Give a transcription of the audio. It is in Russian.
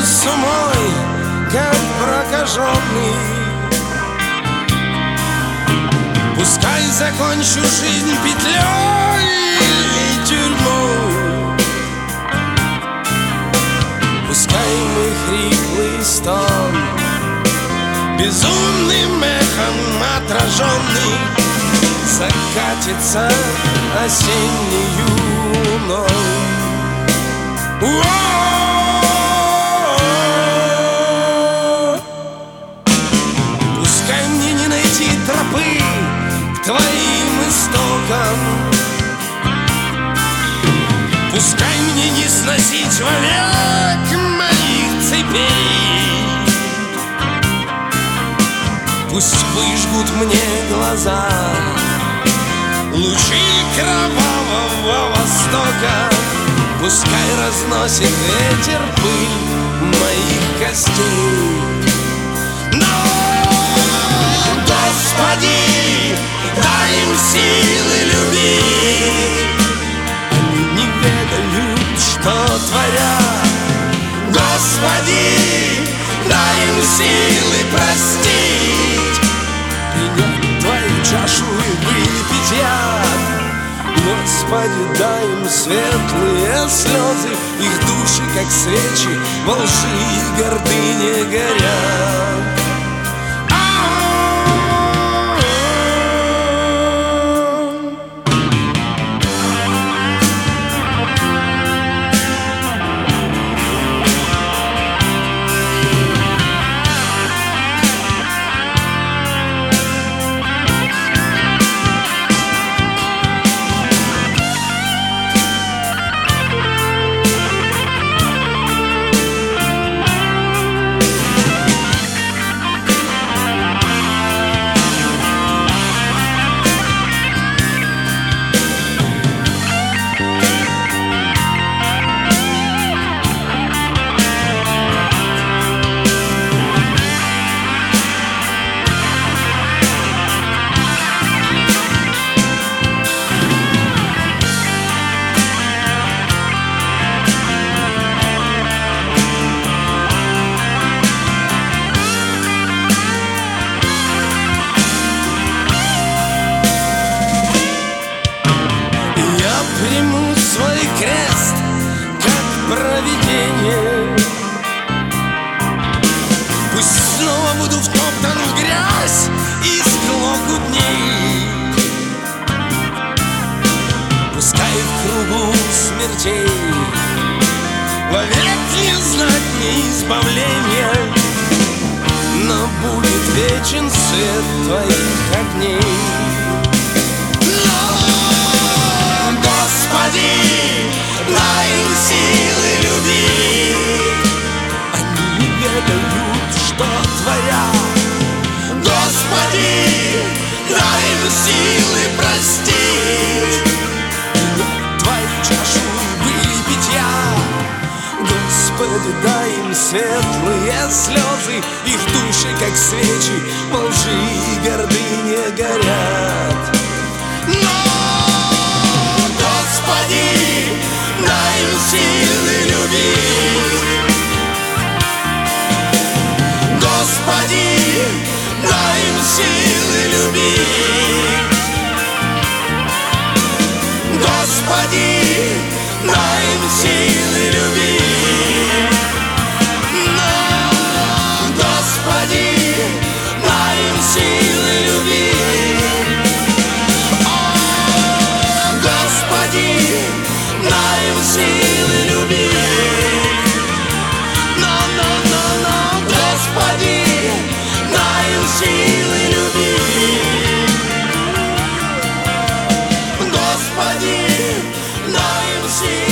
с умой, как прокаженный. Пускай закончу жизнь петлей и тюрьмой. Пускай мой хриплый стон безумным эхом отраженный закатится осеннею луной. Пускай мне не найти тропы к твоим истокам, пускай мне не сносить вовек моих цепей. Пусть выжгут мне глаза лучи кровавого востока, пускай разносит ветер пыль моих костей. Но, Господи, дай им силы любить. Они не ведают, что творят. Господи, дай им силы простить, принять твою чашу и выпить яд. Господи, дай им светлые слезы, их души, как свечи, во лжи и гордыне горят. Приму свой крест, как провидение. Пусть снова буду втоптан в грязь и склоку дней. Пускай в кругу смертей вовек не знать мне избавления, но будет вечен свет твоих огней. Господи, дай им силы любить. Они не ведают, что творят. Господи, дай им силы простить, принять твою чашу и выпить я. Господи, дай им светлые слезы, их души, как свечи, во лжи и гордыне горят. Господи, дай им силы любить. Господи, дай им силы любить. Господи, дай им силы любить. Но, Господи, дай им силы любить. Господи, дай им силы любить. Но, Господи, дай им силы любить. Господи, дай им силы.